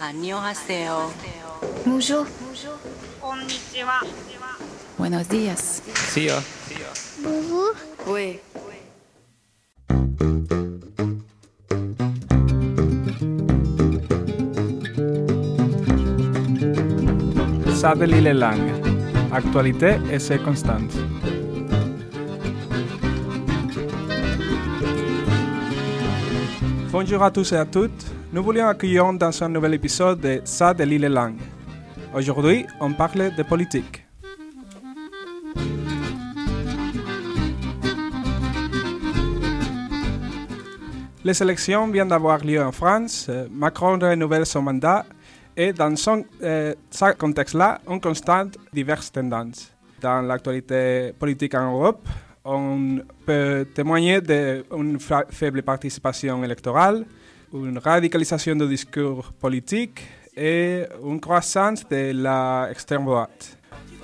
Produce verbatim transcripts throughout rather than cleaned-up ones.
안녕하세요. Bonjour. Konnichiwa. Buenos días. See ya. Bonjour. Oui. Ça de les langues. Actualité et circonstances. Bonjour à tous et à toutes. Nous voulions accueillir dans un nouvel épisode de Ça de l'île langue. Aujourd'hui, on parle de politique. Les élections viennent d'avoir lieu en France. Macron renouvelle son mandat et dans son, euh, ce contexte-là, on constate diverses tendances. Dans l'actualité politique en Europe, on peut témoigner d'une fa- faible participation électorale, une radicalisation du discours politique et une croissance de l'extrême droite.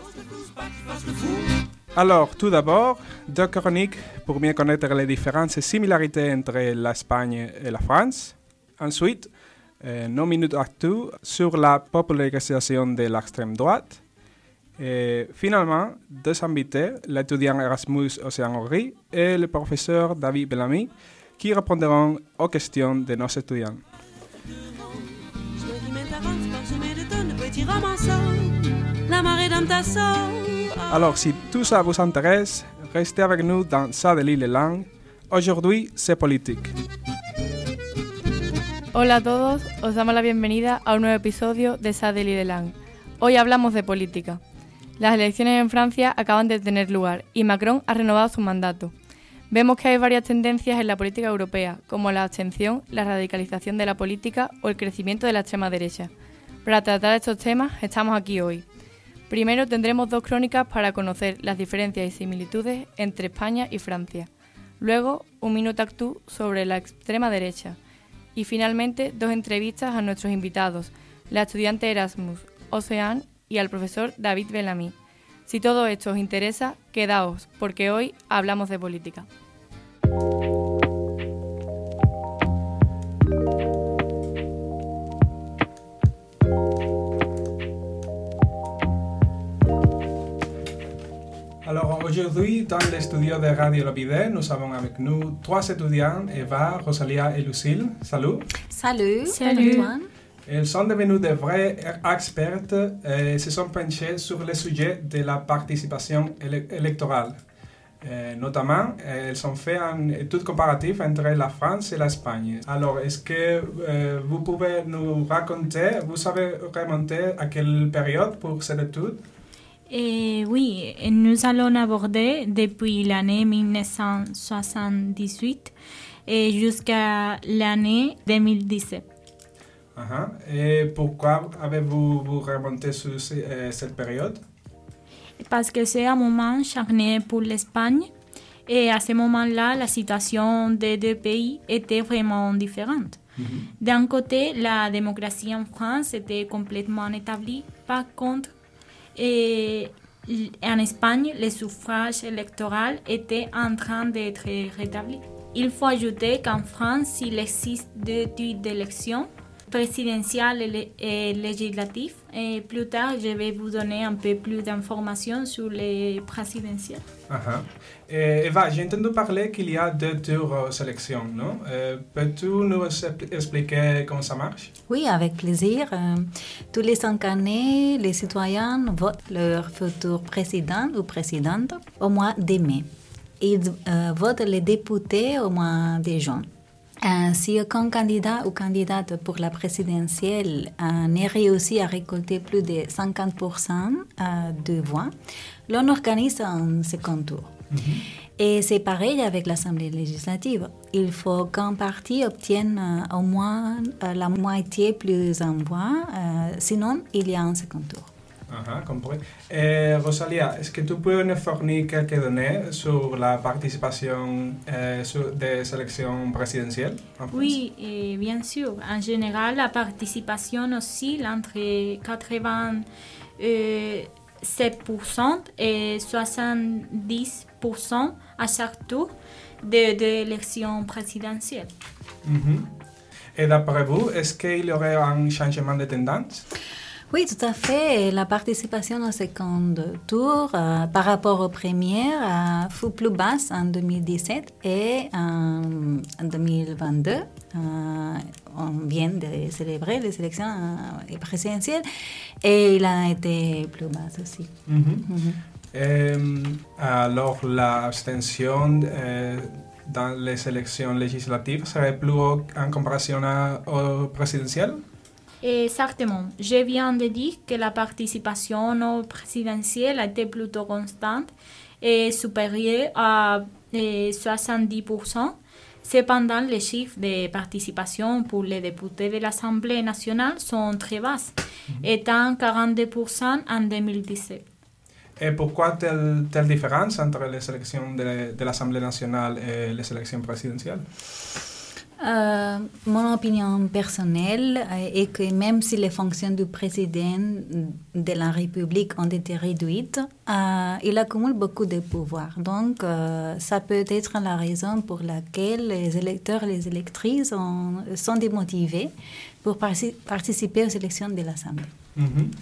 Alors, tout d'abord, deux chroniques pour mieux connaître les différences et similarités entre l'Espagne et la France. Ensuite, euh, nos minutes actu sur la popularisation de l'extrême droite. Et finalement, deux invités, l'étudiant Erasmus Océan-Henri et le professeur David Bellamy, qui répondront aux questions de nos étudiants. Alors, si tout ça vous intéresse, restez avec nous dans Ça de l'île langue. Aujourd'hui, c'est politique. Hola a todos, os damos la bienvenida a un nuevo episodio de Sa de l'île langue. Hoy hablamos de política. Las elecciones en Francia acaban de tener lugar y Macron ha renovado su mandato. Vemos que hay varias tendencias en la política europea, como la abstención, la radicalización de la política o el crecimiento de la extrema derecha. Para tratar estos temas estamos aquí hoy. Primero tendremos dos crónicas para conocer las diferencias y similitudes entre España y Francia. Luego, un minuto actu sobre la extrema derecha. Y finalmente, dos entrevistas a nuestros invitados, la estudiante Erasmus Océan y al profesor David Bellamy. Si todo esto os interesa, quedaos, porque hoy hablamos de política. Alors aujourd'hui, dans le studio de Radio Lobide, nous avons avec nous trois étudiants, Eva, Rosalia et Lucille. Salut. Salut. Salut. Antoine. Elles sont devenues de vraies expertes et se sont penchées sur le sujet de la participation éle- électorale. Euh, notamment, elles ont fait une étude comparative entre la France et l'Espagne. Alors, est-ce que euh, vous pouvez nous raconter, vous savez remonter à quelle période pour cette étude? Et oui, nous allons aborder depuis l'année dix-neuf cent soixante-dix-huit et jusqu'à l'année deux mille dix-sept. Uh-huh. Et pourquoi avez-vous vous remonté sur ce- euh, cette période? Parce que c'est un moment charnière pour l'Espagne et à ce moment-là, la situation des deux pays était vraiment différente. Mm-hmm. D'un côté, la démocratie en France était complètement établie. Par contre, et en Espagne, le suffrage électoral était en train d'être rétabli. Il faut ajouter qu'en France, il existe deux types d'élections, présidentielle et, et législative. Et plus tard, je vais vous donner un peu plus d'informations sur les présidentielles. Uh-huh. Et Eva, j'ai entendu parler qu'il y a deux tours aux élections, non? Euh, peux-tu nous expliquer comment ça marche? Oui, avec plaisir. Euh, tous les cinq années, les citoyens votent leur futur président ou présidente au mois de mai. Ils euh, votent les députés au mois de juin. Euh, si aucun candidat ou candidate pour la présidentielle euh, n'est réussi à récolter plus de cinquante pour cent euh, de voix, l'on organise un second tour. Mm-hmm. Et c'est pareil avec l'Assemblée législative. Il faut qu'un parti obtienne euh, au moins euh, la moitié plus en voix, euh, sinon il y a un second tour. Uh-huh, compris. Et Rosalia, est-ce que tu peux nous fournir quelques données sur la participation euh, sur des élections présidentielles en France? Oui, et bien sûr. En général, la participation oscille entre quatre-vingt-sept pour cent et soixante-dix pour cent à chaque tour de, de l'élection présidentielle. Mm-hmm. Et d'après vous, est-ce qu'il y aurait un changement de tendance? Oui, tout à fait. La participation au second tour euh, par rapport au premier euh, fut plus basse en deux mille dix-sept et en, en deux mille vingt-deux. Euh, on vient de célébrer les élections euh, présidentielles et il a été plus basse aussi. Mm-hmm. Mm-hmm. Euh, alors, l'abstention euh, dans les élections législatives serait plus haut en comparaison à, au présidentiel? Exactement. Je viens de dire que la participation au présidentiel a été plutôt constante et supérieure à soixante-dix pour cent. Cependant, les chiffres de participation pour les députés de l'Assemblée nationale sont très bas, mm-hmm. étant quarante-deux pour cent en deux mille dix-sept. Et pourquoi telle, telle différence entre les élections de, de l'Assemblée nationale et les élections présidentielles? Euh, mon opinion personnelle est que même si les fonctions du président de la République ont été réduites, euh, il accumule beaucoup de pouvoir. Donc, euh, ça peut être la raison pour laquelle les électeurs et les électrices ont, sont démotivés pour parci- participer aux élections de l'Assemblée. Mm-hmm.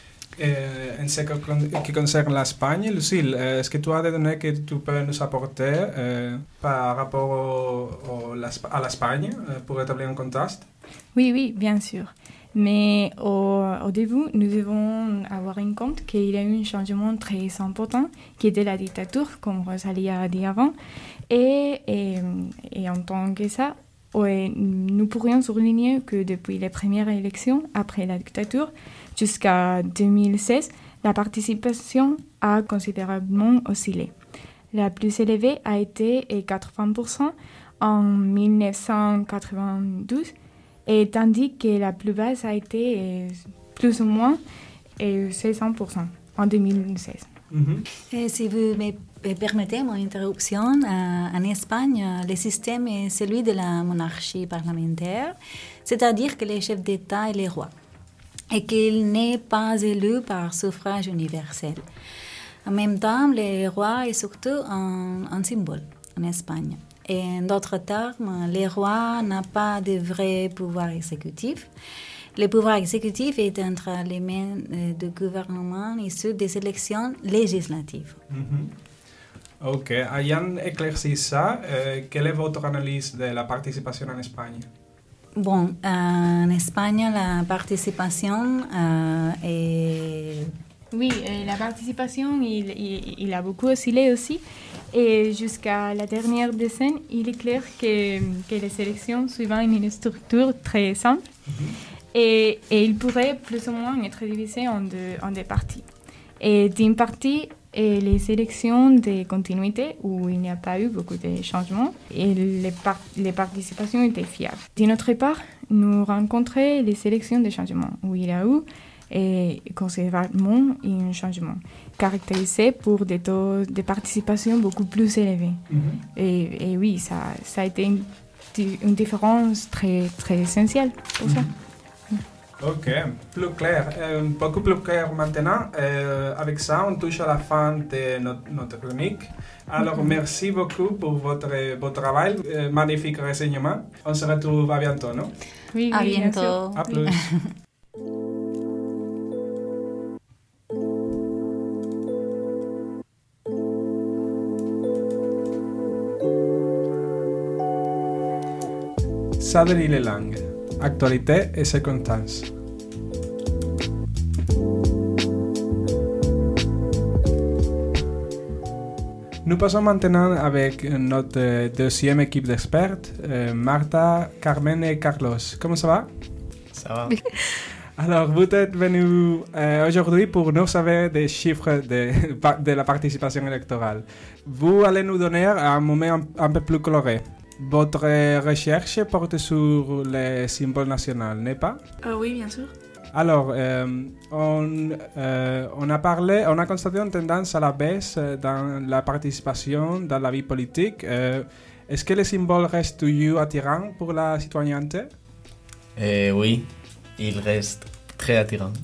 Euh, en ce qui concerne l'Espagne, Lucille, est-ce que tu as des données que tu peux nous apporter euh, par rapport au, au, à l'Espagne euh, pour établir un contraste? Oui, oui, bien sûr. Mais au, au début, nous devons avoir en compte qu'il y a eu un changement très important qui était la dictature, comme Rosalie a dit avant. Et, et, et en tant que ça, ouais, nous pourrions souligner que depuis les premières élections, après la dictature, jusqu'à deux mille seize, la participation a considérablement oscillé. La plus élevée a été quatre-vingts pour cent en dix-neuf cent quatre-vingt-douze, et tandis que la plus basse a été plus ou moins seize pour cent en deux mille seize. Mm-hmm. Et si vous me permettez mon interruption, euh, en Espagne, le système est celui de la monarchie parlementaire, c'est-à-dire que les chefs d'État et les rois, et qu'il n'est pas élu par suffrage universel. En même temps, le roi est surtout un, un symbole en Espagne. Et en d'autres termes, le roi n'a pas de vrai pouvoir exécutif. Le pouvoir exécutif est entre les mains du gouvernement issu des élections législatives. Mm-hmm. Ok. Ayant éclairci ça, euh, quelle est votre analyse de la participation en Espagne? Bon, en Espagne, la participation euh, est... Oui, la participation, il, il, il a beaucoup oscillé aussi. Et jusqu'à la dernière décennie, il est clair que, que les élections suivent une structure très simple. Mm-hmm. et, et il pourrait plus ou moins être divisé en deux, en deux parties. Et d'une partie, et les élections de continuité où il n'y a pas eu beaucoup de changements et les, par- les participations étaient fiables. D'une autre part, nous rencontrons les élections de changement où il y a eu et considérablement un changement caractérisé pour des taux de participation beaucoup plus élevés. Mm-hmm. Et, et oui, ça, ça a été une, une différence très, très essentielle pour mm-hmm. ça. Ok, plus clair, euh, beaucoup plus clair maintenant. Euh, avec ça, on touche à la fin de notre, notre chronique. Alors, mm-hmm. merci beaucoup pour votre, votre travail, euh, magnifique renseignement. On se retrouve à bientôt, non? Oui, à oui, bientôt. À plus. Sadri les langues. Actualité et circonstances. Nous passons maintenant avec notre deuxième équipe d'experts, euh, Martha, Carmen et Carlos. Comment ça va? Ça va. Alors, vous êtes venus euh, aujourd'hui pour nous savoir des chiffres de, de la participation électorale. Vous allez nous donner un moment un, un peu plus coloré. Votre recherche porte sur les symboles nationaux, n'est-ce pas? euh, Oui, bien sûr. Alors, euh, on, euh, on a parlé, on a constaté une tendance à la baisse dans la participation dans la vie politique. Euh, est-ce que les symboles restent toujours attirants pour la citoyenneté? Euh, oui, ils restent très attirants.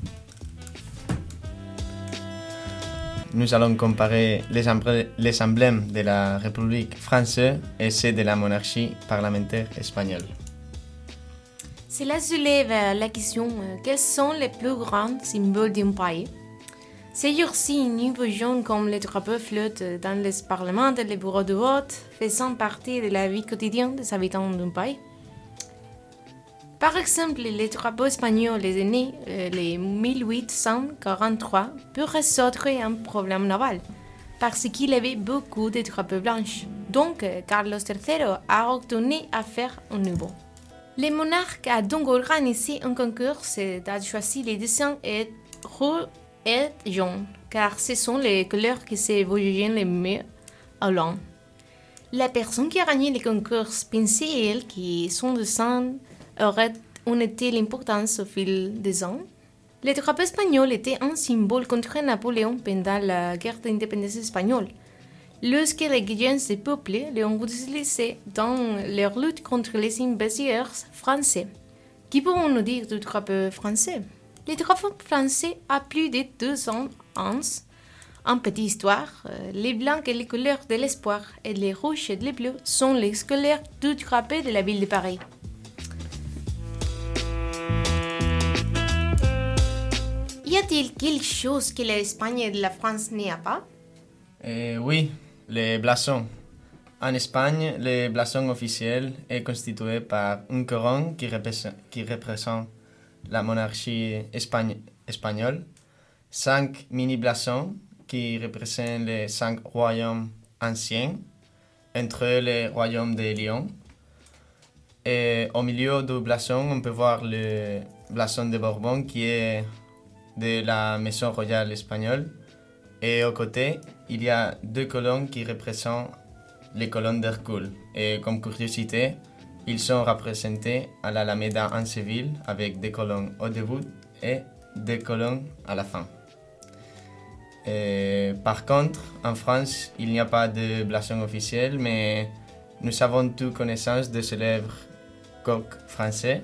Nous allons comparer les, emblè- les emblèmes de la République française et ceux de la monarchie parlementaire espagnole. Cela soulève la question euh, quels sont les plus grands symboles d'un pays. Ces jours-ci, nous voyons comme les drapeaux flottent dans les parlements et les bureaux de vote, faisant partie de la vie quotidienne des habitants d'un pays. Par exemple, le drapeau espagnol est né en euh, mille huit cent quarante-trois pour résoudre un problème naval, parce qu'il avait beaucoup de drapeaux blancs. Donc, Carlos tercero a ordonné à faire un nouveau. Le monarque a donc organisé un concours et choisi les dessins et rouge et jaune, car ce sont les couleurs qui se voyaient le mieux au long. La personne qui a gagné le concours pensait, elle, que son dessin aurait une telle importance au fil des ans. Le drapeau espagnol était un symbole contre Napoléon pendant la guerre d'indépendance espagnole, lorsque les guerriers des peuples l'ont utilisé dans leur lutte contre les envahisseurs français. Qui pourrons-nous dire du drapeau français? Le drapeau français a plus de deux cents ans. En petite histoire, les blancs et les couleurs de l'espoir et les rouges et les bleus sont les couleurs du drapeau de la ville de Paris. Y a-t-il quelque chose que l'Espagne et la France n'y a pas? Eh, Oui, les blasons. En Espagne, le blason officiel est constitué par une couronne qui représente, qui représente la monarchie espagne, espagnole, cinq mini-blasons qui représentent les cinq royaumes anciens, entre les royaumes de Lyon. Et au milieu du blason, on peut voir le blason de Bourbon qui est de la maison royale espagnole. Et aux côtés, il y a deux colonnes qui représentent les colonnes d'Hercule. Et comme curiosité, ils sont représentés à l'Alameda en Séville avec des colonnes au début et des colonnes à la fin. Et par contre, en France, il n'y a pas de blason officiel, mais nous avons tous connaissance de célèbres coqs français.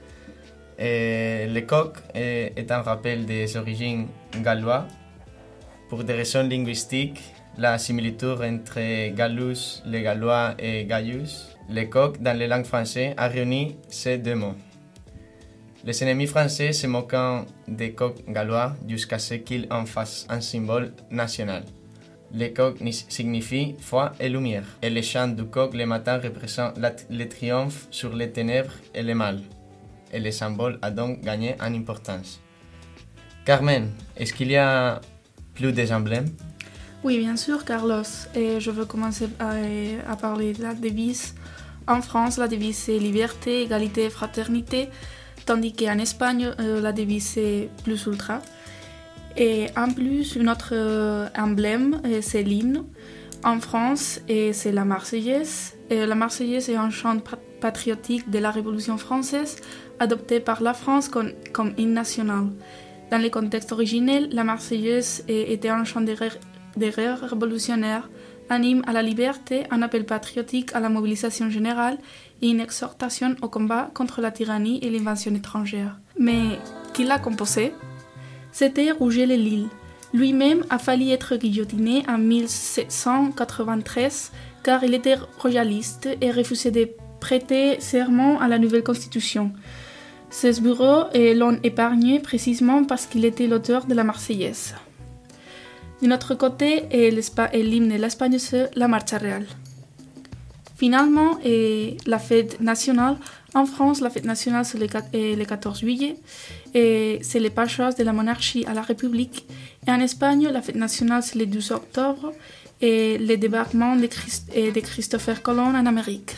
Et le coq est, est un rappel des origines galloises. Pour des raisons linguistiques, la similitude entre Gallus, les Gallois et Gaius, le coq dans les langues françaises a réuni ces deux mots. Les ennemis français se moquant des coqs gallois jusqu'à ce qu'ils en fassent un symbole national. Le coq signifie foi et lumière, et le chant du coq le matin représente le triomphe sur les ténèbres et le mal. Et le symbole a donc gagné en importance. Carmen, est-ce qu'il y a plus des emblèmes? Oui, bien sûr, Carlos. Et je veux commencer à, à parler de la devise. En France, la devise c'est liberté, égalité, fraternité, tandis qu'en Espagne, euh, la devise c'est plus ultra. Et en plus, notre euh, emblème, c'est l'hymne. En France, et c'est la Marseillaise. Et la Marseillaise est un chant patriotique de la Révolution française, adopté par la France comme, comme hymne national. Dans le contexte originel, la Marseillaise était un chant de guerre révolutionnaire, un hymne à la liberté, un appel patriotique à la mobilisation générale et une exhortation au combat contre la tyrannie et l'invasion étrangère. Mais qui l'a composé? C'était Rouget le Lille. Lui-même a failli être guillotiné en mille sept cent quatre-vingt-treize car il était royaliste et refusait de prêter serment à la nouvelle constitution. Ses bureaux l'ont épargné précisément parce qu'il était l'auteur de la Marseillaise. De notre côté, l'hymne de l'Espagne, c'est la Marcha Real. Finalement, et la fête nationale, en France, la fête nationale c'est le quatorze juillet, et c'est le passage de la monarchie à la République. Et en Espagne, la fête nationale c'est le douze octobre, et le débarquement de, Christ de Christopher Colomb en Amérique.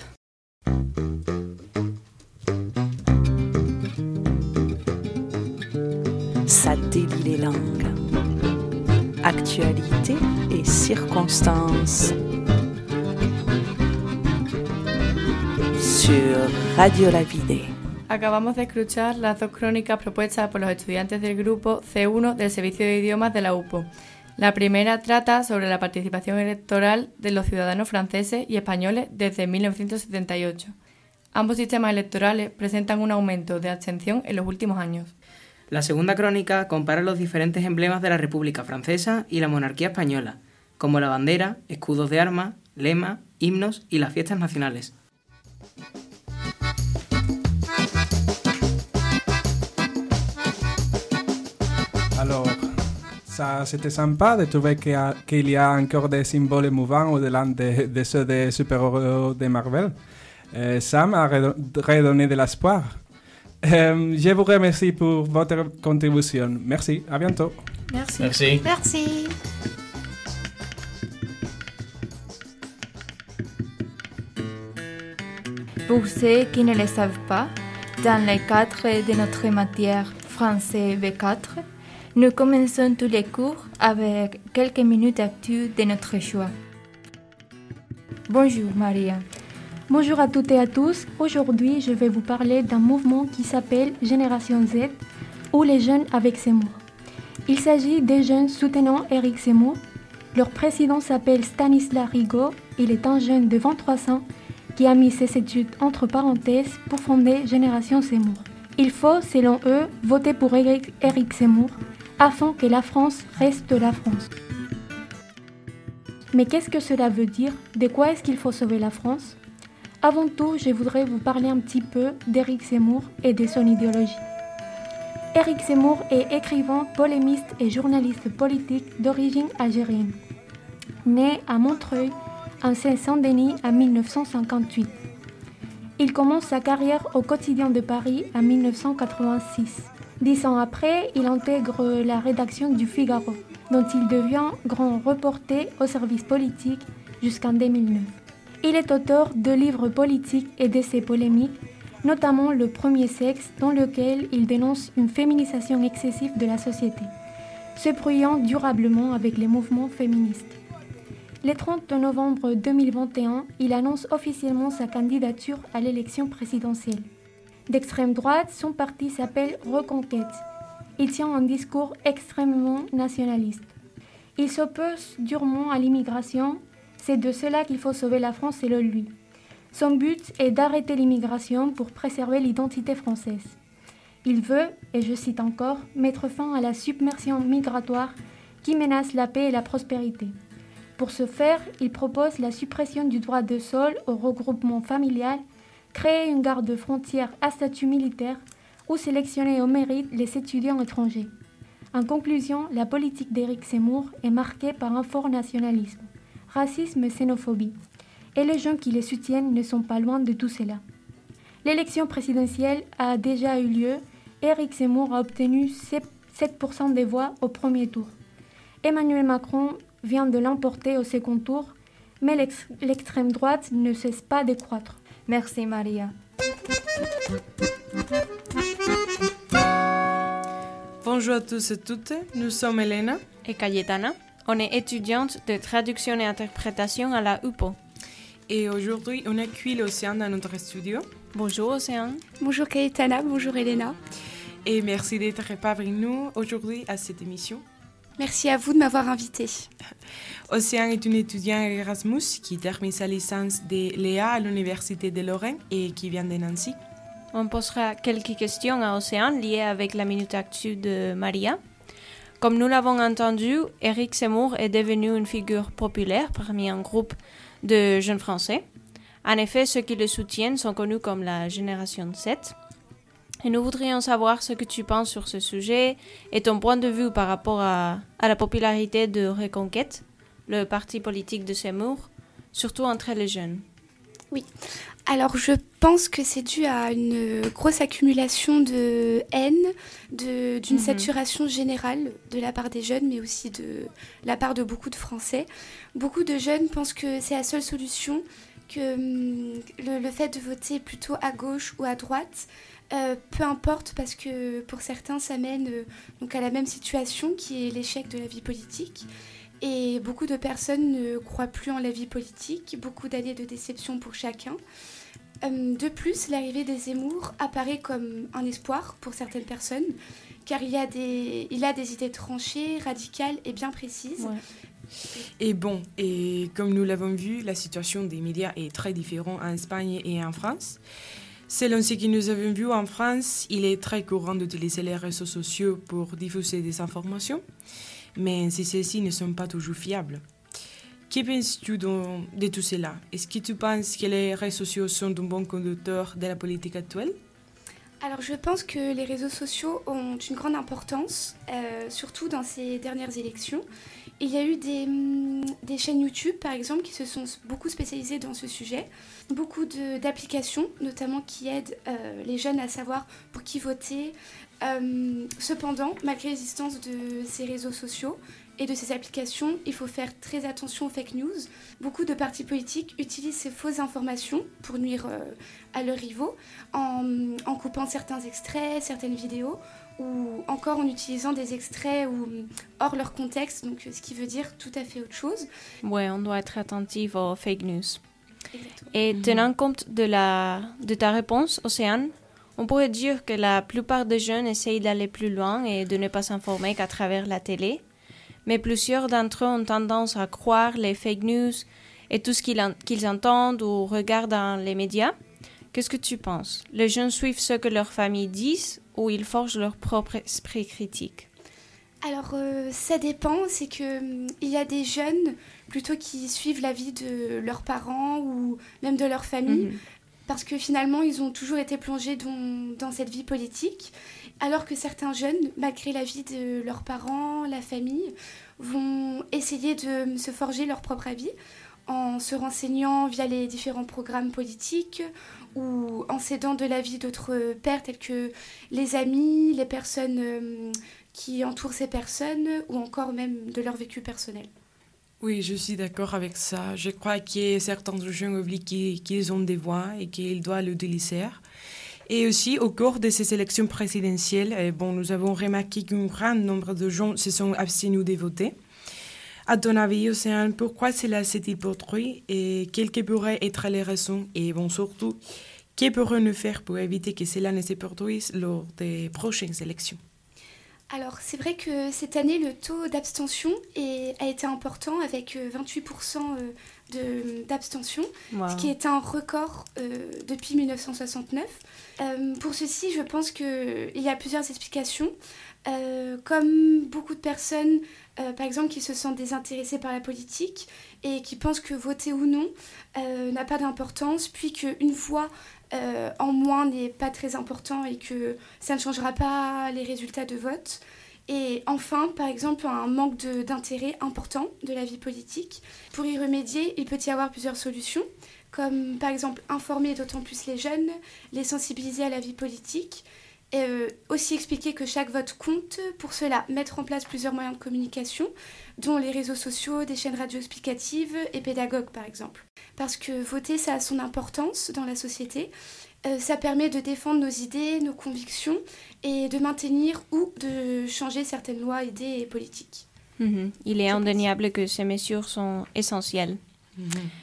Ça délie les langues. Actualité et circonstances. Sur Radio La Vida. Acabamos de escuchar las dos crónicas propuestas por los estudiantes del grupo C uno del Servicio de Idiomas de la U P O. La primera trata sobre la participación electoral de los ciudadanos franceses y españoles desde mil novecientos setenta y ocho. Ambos sistemas electorales presentan un aumento de abstención en los últimos años. La segunda crónica compara los diferentes emblemas de la República Francesa y la monarquía española, como la bandera, escudos de armas, lemas, himnos y las fiestas nacionales. Ça, c'était sympa de trouver qu'il y, a, qu'il y a encore des symboles émouvants au-delà de, de ceux des super-héros de Marvel. Euh, ça m'a redonné de l'espoir. Euh, je vous remercie pour votre contribution. Merci, à bientôt. Merci. Merci. Merci. Pour ceux qui ne le savent pas, dans le cadre de notre matière français V quatre, nous commençons tous les cours avec quelques minutes d'actu de notre choix. Bonjour Maria. Bonjour à toutes et à tous. Aujourd'hui, je vais vous parler d'un mouvement qui s'appelle Génération Z ou les jeunes avec Zemmour. Il s'agit des jeunes soutenant Éric Zemmour. Leur président s'appelle Stanislas Rigaud. Il est un jeune de vingt-trois ans qui a mis ses études entre parenthèses pour fonder Génération Zemmour. Il faut, selon eux, voter pour Éric, Éric Zemmour afin que la France reste la France. Mais qu'est-ce que cela veut dire? De quoi est-ce qu'il faut sauver la France? Avant tout, je voudrais vous parler un petit peu d'Éric Zemmour et de son idéologie. Éric Zemmour est écrivain, polémiste et journaliste politique d'origine algérienne. Né à Montreuil, en Seine-Saint-Denis en mille neuf cent cinquante-huit. Il commence sa carrière au Quotidien de Paris en mille neuf cent quatre-vingt-six. Dix ans après, il intègre la rédaction du Figaro, dont il devient grand reporter au service politique jusqu'en deux mille neuf. Il est auteur de livres politiques et d'essais polémiques, notamment Le Premier Sexe, dans lequel il dénonce une féminisation excessive de la société, se brouillant durablement avec les mouvements féministes. Le trente novembre deux mille vingt et un, il annonce officiellement sa candidature à l'élection présidentielle. D'extrême droite, son parti s'appelle Reconquête. Il tient un discours extrêmement nationaliste. Il s'oppose durement à l'immigration. C'est de cela qu'il faut sauver la France selon lui. Son but est d'arrêter l'immigration pour préserver l'identité française. Il veut, et je cite encore, mettre fin à la submersion migratoire qui menace la paix et la prospérité. Pour ce faire, il propose la suppression du droit de sol au regroupement familial, créer une garde frontière à statut militaire ou sélectionner au mérite les étudiants étrangers. En conclusion, la politique d'Éric Zemmour est marquée par un fort nationalisme, racisme et xénophobie. Et les gens qui les soutiennent ne sont pas loin de tout cela. L'élection présidentielle a déjà eu lieu. Éric Zemmour a obtenu sept pour cent des voix au premier tour. Emmanuel Macron vient de l'emporter au second tour, mais l'ex- l'extrême droite ne cesse pas de croître. Merci Maria. Bonjour à tous et toutes, nous sommes Elena et Cayetana. On est étudiante de traduction et interprétation à la U P O. Et aujourd'hui, on accueille Océane dans notre studio. Bonjour Océane. Bonjour Cayetana, bonjour Elena. Et merci d'être parmi nous aujourd'hui à cette émission. Merci à vous de m'avoir invitée. Océane est une étudiante Erasmus qui termine sa licence de l'E A à l'Université de Lorraine et qui vient de Nancy. On posera quelques questions à Océane liées avec la Minute Actu de Maria. Comme nous l'avons entendu, Éric Zemmour est devenu une figure populaire parmi un groupe de jeunes Français. En effet, ceux qui le soutiennent sont connus comme la Génération Z. Et nous voudrions savoir ce que tu penses sur ce sujet et ton point de vue par rapport à, à la popularité de Reconquête, le parti politique de Zemmour, surtout entre les jeunes. Oui, alors je pense que c'est dû à une grosse accumulation de haine, de, d'une mm-hmm. saturation générale de la part des jeunes, mais aussi de la part de beaucoup de Français. Beaucoup de jeunes pensent que c'est la seule solution, que hum, le, le fait de voter plutôt à gauche ou à droite, euh, peu importe, parce que pour certains, ça mène euh, donc à la même situation qui est l'échec de la vie politique. Et beaucoup de personnes ne croient plus en la vie politique, beaucoup d'années de déception pour chacun. De plus, l'arrivée des Zemmour apparaît comme un espoir pour certaines personnes, car il, y a des, il a des idées tranchées, radicales et bien précises. Ouais. Et bon, et comme nous l'avons vu, la situation des médias est très différente en Espagne et en France. Selon ce que nous avons vu en France, il est très courant d'utiliser les réseaux sociaux pour diffuser des informations. Mais si celles-ci ne sont pas toujours fiables. Que penses-tu de tout cela? Est-ce que tu penses que les réseaux sociaux sont un bon conducteur de la politique actuelle? Alors je pense que les réseaux sociaux ont une grande importance, euh, surtout dans ces dernières élections. Il y a eu des, des chaînes YouTube, par exemple, qui se sont beaucoup spécialisées dans ce sujet. Beaucoup de, d'applications, notamment, qui aident euh, les jeunes à savoir pour qui voter. Euh, cependant, malgré l'existence de ces réseaux sociaux et de ces applications, il faut faire très attention aux fake news. Beaucoup de partis politiques utilisent ces fausses informations pour nuire euh, à leurs rivaux en, en coupant certains extraits, certaines vidéos, ou encore en utilisant des extraits ou, hors leur contexte, donc ce qui veut dire tout à fait autre chose. Oui, on doit être attentif aux fake news. Exactement. Et tenant compte de, la, de ta réponse, Océane, on pourrait dire que la plupart des jeunes essayent d'aller plus loin et de ne pas s'informer qu'à travers la télé, mais plusieurs d'entre eux ont tendance à croire les fake news et tout ce qu'ils, en, qu'ils entendent ou regardent dans les médias. Qu'est-ce que tu penses? Les jeunes suivent ce que leurs familles disent ou ils forgent leur propre esprit critique? Alors, euh, ça dépend. C'est qu'il y a des jeunes plutôt qui suivent l'avis de leurs parents ou même de leur famille, mmh. parce que finalement, ils ont toujours été plongés dans, dans cette vie politique, alors que certains jeunes, malgré l'avis de leurs parents, la famille, vont essayer de se forger leur propre avis en se renseignant via les différents programmes politiques ou en s'aidant de l'avis d'autres pairs tels que les amis, les personnes euh, qui entourent ces personnes ou encore même de leur vécu personnel. Oui, je suis d'accord avec ça. Je crois que certains jeunes oublient qu'ils ont des voix et qu'ils doivent l'utiliser. Et aussi, au cours de ces élections présidentielles, bon, nous avons remarqué qu'un grand nombre de gens se sont abstenus de voter. À ton avis, Océane, pourquoi cela s'est-il produit et quelles pourraient être les raisons? Et bon, surtout, que pourrons-nous faire pour éviter que cela ne se produise lors des prochaines élections? Alors, c'est vrai que cette année, le taux d'abstention est, a été important avec vingt-huit pour cent de, d'abstention, wow. ce qui est un record euh, depuis dix-neuf cent soixante-neuf. Euh, pour ceci, je pense qu'il y a plusieurs explications. Euh, comme beaucoup de personnes, euh, par exemple, qui se sentent désintéressées par la politique et qui pensent que voter ou non euh, n'a pas d'importance, puis qu'une voix euh, en moins n'est pas très important et que ça ne changera pas les résultats de vote. Et enfin, par exemple, un manque de, d'intérêt important de la vie politique. Pour y remédier, il peut y avoir plusieurs solutions, comme par exemple informer d'autant plus les jeunes, les sensibiliser à la vie politique, et euh, aussi expliquer que chaque vote compte. Pour cela, mettre en place plusieurs moyens de communication, dont les réseaux sociaux, des chaînes radio explicatives et pédagogues par exemple. Parce que voter, ça a son importance dans la société. Euh, ça permet de défendre nos idées, nos convictions et de maintenir ou de changer certaines lois, idées et politiques. Mmh. Il est indéniable que ces mesures sont essentielles. Mmh.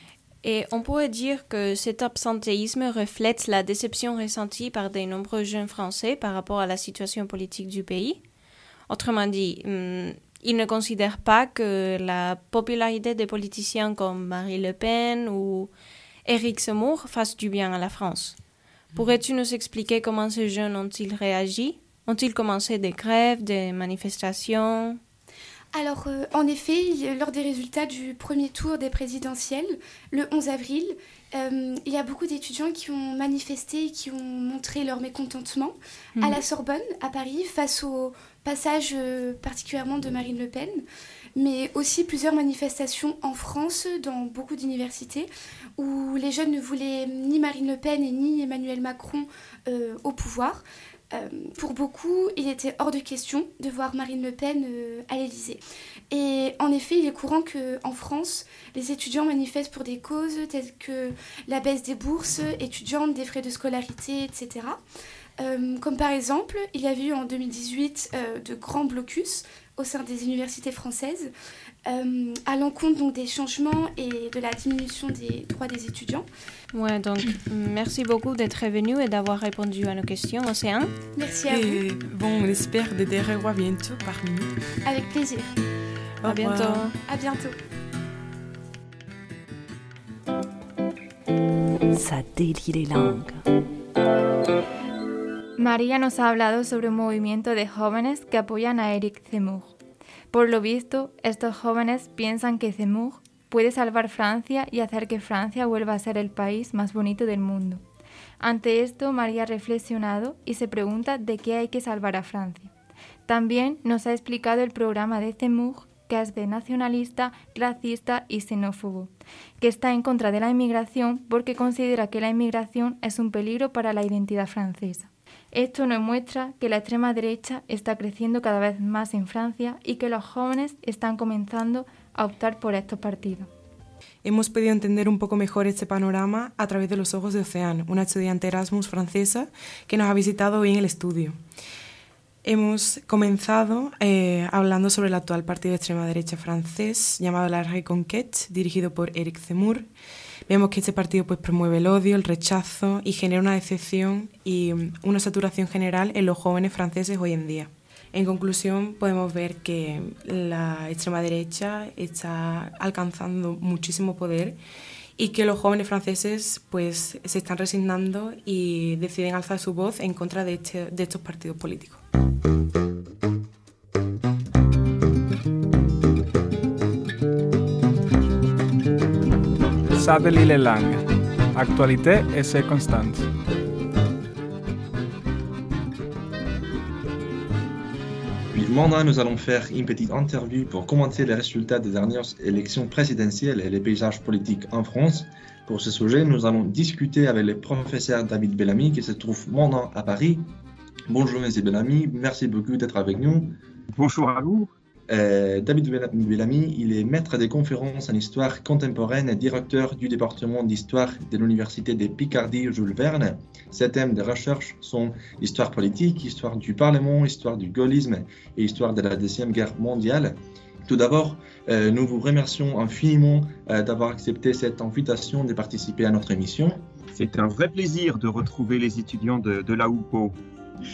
Et on pourrait dire que cet absentéisme reflète la déception ressentie par de nombreux jeunes Français par rapport à la situation politique du pays. Autrement dit, hum, ils ne considèrent pas que la popularité des politiciens comme Marine Le Pen ou Éric Zemmour fasse du bien à la France. Mmh. Pourrais-tu nous expliquer comment ces jeunes ont-ils réagi? Ont-ils commencé des grèves, des manifestations? Alors, euh, en effet, lors des résultats du premier tour des présidentielles, le onze avril, euh, il y a beaucoup d'étudiants qui ont manifesté et qui ont montré leur mécontentement mmh. à la Sorbonne, à Paris, face au passage euh, particulièrement de Marine Le Pen, mais aussi plusieurs manifestations en France, dans beaucoup d'universités, où les jeunes ne voulaient ni Marine Le Pen et ni Emmanuel Macron euh, au pouvoir. Euh, pour beaucoup, il était hors de question de voir Marine Le Pen euh, à l'Élysée. Et en effet, il est courant qu'en France, les étudiants manifestent pour des causes telles que la baisse des bourses étudiantes, des frais de scolarité, et cetera. Euh, comme par exemple, il y avait eu en deux mille dix-huit euh, de grands blocus au sein des universités françaises euh, à l'encontre donc, des changements et de la diminution des droits des étudiants. Ouais, donc merci beaucoup d'être venu et d'avoir répondu à nos questions, Océane. Merci à et vous. Bon, on espère de te revoir bientôt parmi nous. Avec plaisir. Au à bientôt. À bientôt. Ça délie les langues. María nos ha hablado sobre un movimiento de jóvenes que apoyan a Éric Zemmour. Por lo visto, estos jóvenes piensan que Zemmour puede salvar Francia y hacer que Francia vuelva a ser el país más bonito del mundo. Ante esto, María ha reflexionado y se pregunta de qué hay que salvar a Francia. También nos ha explicado el programa de Zemmour, que es de nacionalista, racista y xenófobo, que está en contra de la inmigración porque considera que la inmigración es un peligro para la identidad francesa. Esto nos muestra que la extrema derecha está creciendo cada vez más en Francia y que los jóvenes están comenzando a optar por estos partidos. Hemos podido entender un poco mejor este panorama a través de los ojos de Océane, una estudiante Erasmus francesa que nos ha visitado hoy en el estudio. Hemos comenzado eh, hablando sobre el actual partido de extrema derecha francés llamado La Reconquête, dirigido por Éric Zemmour. Vemos que este partido pues, promueve el odio, el rechazo y genera una decepción y una saturación general en los jóvenes franceses hoy en día. En conclusión, podemos ver que la extrema derecha está alcanzando muchísimo poder y que los jóvenes franceses pues, se están resignando y deciden alzar su voz en contra de, este, de estos partidos políticos. Ça délie les langues. Actualité et circonstances. Puis maintenant, nous allons faire une petite interview pour commenter les résultats des dernières élections présidentielles et les paysages politiques en France. Pour ce sujet, nous allons discuter avec le professeur David Bellamy qui se trouve maintenant à Paris. Bonjour Monsieur Bellamy, merci beaucoup d'être avec nous. Bonjour à vous. Euh, David Bellamy, il est maître des conférences en histoire contemporaine et directeur du département d'histoire de l'Université de Picardie Jules Verne. Ses thèmes de recherche sont histoire politique, histoire du Parlement, histoire du gaullisme et histoire de la Deuxième Guerre mondiale. Tout d'abord, euh, nous vous remercions infiniment euh, d'avoir accepté cette invitation de participer à notre émission. C'est un vrai plaisir de retrouver les étudiants de, de la U P O.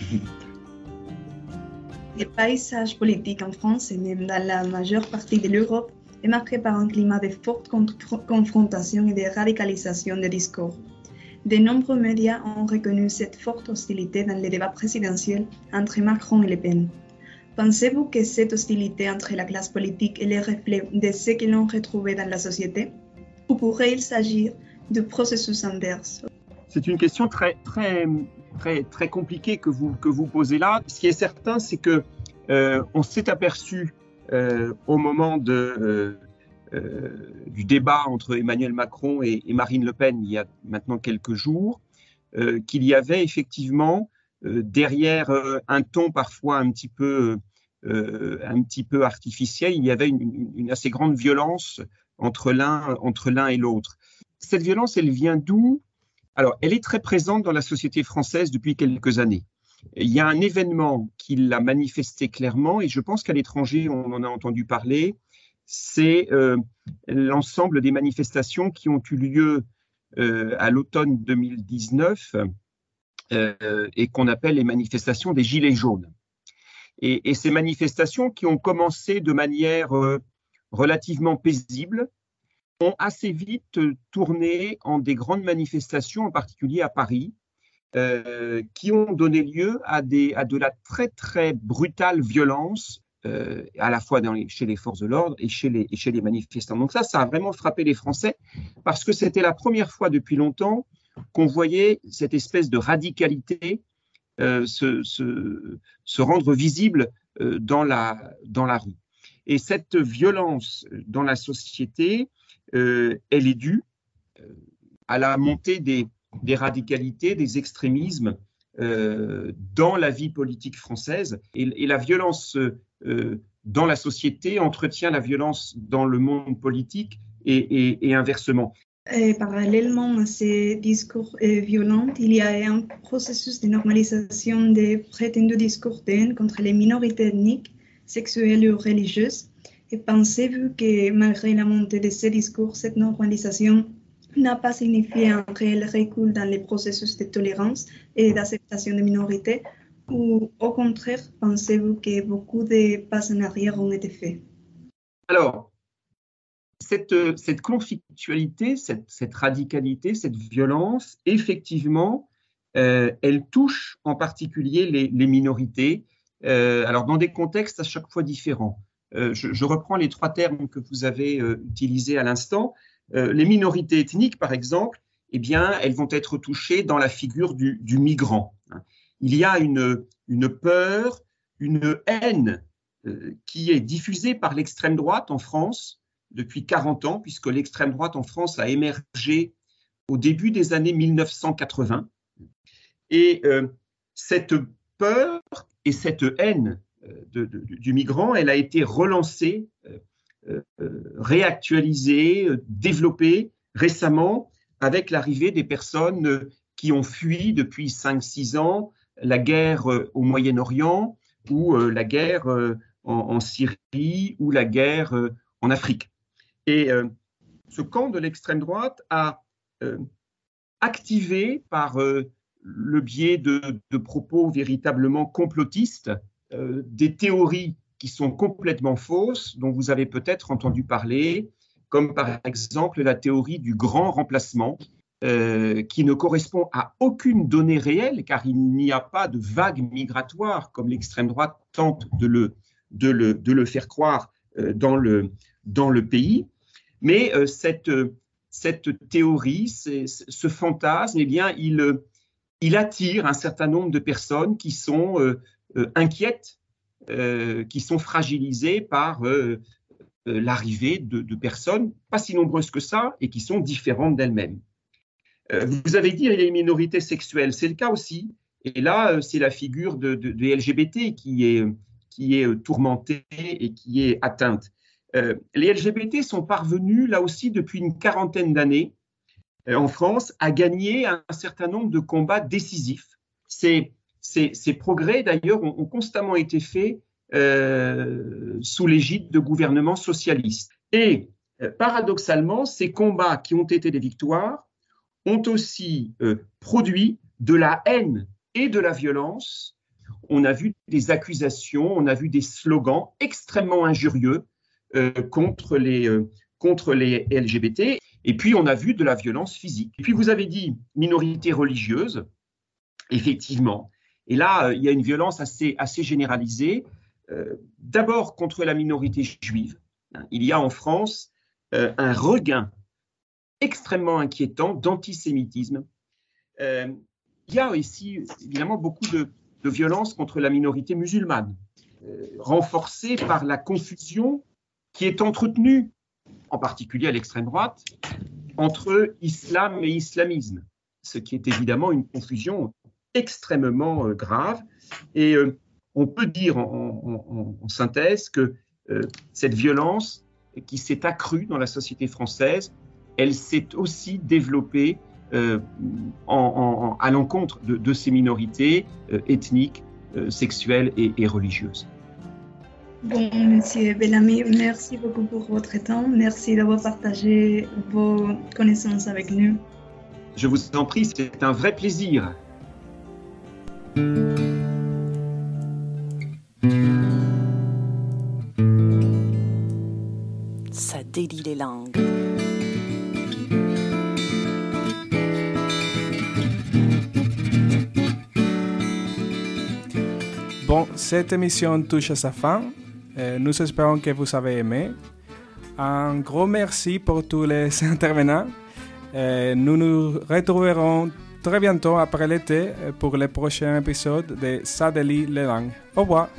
Le paysage politique en France et même dans la majeure partie de l'Europe est marqué par un climat de forte confrontation et de radicalisation des discours. De nombreux médias ont reconnu cette forte hostilité dans les débats présidentiels entre Macron et Le Pen. Pensez-vous que cette hostilité entre la classe politique est le reflet de ce que l'on retrouvait dans la société? Ou pourrait-il s'agir de processus inverse? C'est une question très, très, très, très compliquée que vous, que vous posez là. Ce qui est certain, c'est que euh, on s'est aperçu euh, au moment de, euh, euh, du débat entre Emmanuel Macron et, et Marine Le Pen, il y a maintenant quelques jours, euh, qu'il y avait effectivement euh, derrière euh, un ton parfois un petit peu, euh, un petit peu artificiel, il y avait une, une, une assez grande violence entre l'un, entre l'un et l'autre. Cette violence, elle vient d'où ? Alors, elle est très présente dans la société française depuis quelques années. Il y a un événement qui l'a manifesté clairement, et je pense qu'à l'étranger, on en a entendu parler, c'est euh, l'ensemble des manifestations qui ont eu lieu euh, à l'automne deux mille dix-neuf euh, et qu'on appelle les manifestations des Gilets jaunes. Et, et ces manifestations qui ont commencé de manière euh, relativement paisible, ont assez vite tourné en des grandes manifestations, en particulier à Paris, euh, qui ont donné lieu à, des, à de la très très brutale violence, euh, à la fois dans les, chez les forces de l'ordre et chez les, et chez les manifestants. Donc ça, ça a vraiment frappé les Français, parce que c'était la première fois depuis longtemps qu'on voyait cette espèce de radicalité euh, se, se, se rendre visible euh, dans, la, dans la rue. Et cette violence dans la société, Euh, elle est due euh, à la montée des, des radicalités, des extrémismes euh, dans la vie politique française. Et, et la violence euh, dans la société entretient la violence dans le monde politique et, et, et inversement. Et parallèlement à ces discours euh, violents, il y a un processus de normalisation des prétendus discours de haine contre les minorités ethniques, sexuelles ou religieuses. Et pensez-vous que malgré la montée de ces discours, cette normalisation n'a pas signifié un réel recul dans les processus de tolérance et d'acceptation des minorités? Ou au contraire, pensez-vous que beaucoup de pas en arrière ont été faits? Alors, cette, cette conflictualité, cette, cette radicalité, cette violence, effectivement, euh, elle touche en particulier les, les minorités, euh, alors dans des contextes à chaque fois différents. Euh, je, je reprends les trois termes que vous avez euh, utilisés à l'instant. Euh, les minorités ethniques, par exemple, eh bien, elles vont être touchées dans la figure du, du migrant. Il y a une, une peur, une haine euh, qui est diffusée par l'extrême droite en France depuis quarante ans, puisque l'extrême droite en France a émergé au début des années mille neuf cent quatre-vingts. Et euh, cette peur et cette haine de, de, du migrant, elle a été relancée, euh, euh, réactualisée, euh, développée récemment avec l'arrivée des personnes qui ont fui depuis cinq six ans la guerre euh, au Moyen-Orient ou euh, la guerre euh, en, en Syrie ou la guerre euh, en Afrique. Et euh, ce camp de l'extrême droite a euh, activé par euh, le biais de, de propos véritablement complotistes euh, des théories qui sont complètement fausses, dont vous avez peut-être entendu parler, comme par exemple la théorie du grand remplacement, euh, qui ne correspond à aucune donnée réelle, car il n'y a pas de vague migratoire, comme l'extrême droite tente de le, de le, de le faire croire euh, dans, le, dans le pays. Mais euh, cette, cette théorie, ce fantasme, eh bien, il, il attire un certain nombre de personnes qui sont euh, euh, inquiètes, euh, qui sont fragilisées par euh, euh, l'arrivée de, de personnes, pas si nombreuses que ça, et qui sont différentes d'elles-mêmes. Euh, vous avez dit les minorités sexuelles, c'est le cas aussi. Et là, euh, c'est la figure de, de, de L G B T qui est, qui est tourmentée et qui est atteinte. Euh, les L G B T sont parvenus, là aussi, depuis une quarantaine d'années, euh, en France, à gagner un, un certain nombre de combats décisifs. Ces, ces, ces progrès, d'ailleurs, ont, ont constamment été faits euh, sous l'égide de gouvernements socialistes. Et, euh, paradoxalement, ces combats qui ont été des victoires ont aussi euh, produit de la haine et de la violence. On a vu des accusations, on a vu des slogans extrêmement injurieux Euh, contre, les, euh, contre les L G B T, et puis on a vu de la violence physique. Et puis vous avez dit minorité religieuse, effectivement, et là euh, il y a une violence assez, assez généralisée, euh, d'abord contre la minorité juive. Il y a en France euh, un regain extrêmement inquiétant d'antisémitisme. Euh, il y a aussi évidemment beaucoup de, de violence contre la minorité musulmane, euh, renforcée par la confusion qui est entretenu, en particulier à l'extrême droite, entre islam et islamisme, ce qui est évidemment une confusion extrêmement euh, grave. Et euh, on peut dire en, en, en synthèse que euh, cette violence qui s'est accrue dans la société française, elle s'est aussi développée euh, en, en, à l'encontre de, de ces minorités euh, ethniques, euh, sexuelles et, et religieuses. Bon, Monsieur Bellamy, merci beaucoup pour votre temps. Merci d'avoir partagé vos connaissances avec nous. Je vous en prie, c'est un vrai plaisir. Ça délie les langues. Bon, cette émission touche à sa fin. Euh, nous espérons que vous avez aimé. Un gros merci pour tous les intervenants. Euh, nous nous retrouverons très bientôt après l'été pour le prochain épisode de Ça délie les langues. Au revoir.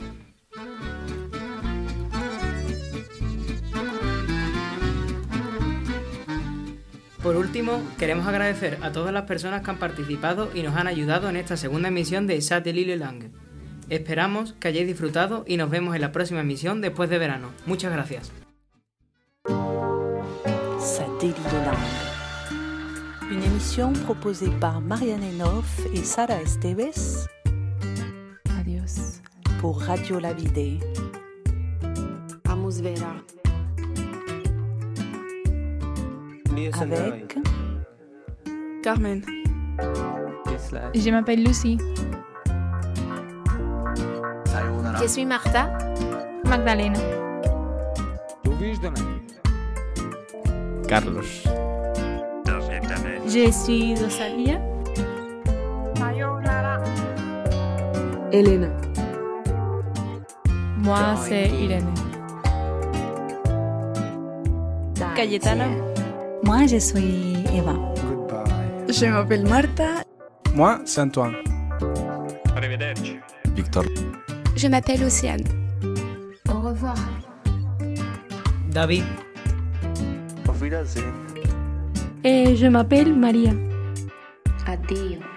Por último, queremos agradecer a todas las personas que han participado y nos han ayudado en esta segunda emisión de Ça délie les langues. Esperamos que hayáis disfrutado y nos vemos en la próxima emisión después de verano. Muchas gracias. Ça délie les langues. Une émission proposée par Marianne Enoff et Sara Esteves. Adiós. Pour Radio La Vida. Amusvera. Avec Carmen. Je m'appelle Lucie. Je suis Martha. Magdalena. Carlos. Je suis Rosalia. Elena. Moi, c'est Irene. Cayetana. Moi, je suis Eva. Je m'appelle Marta. Moi, c'est Antoine. Arrivederci. Victor. Je m'appelle Océane. Au revoir. David. Et je m'appelle Maria. Addio.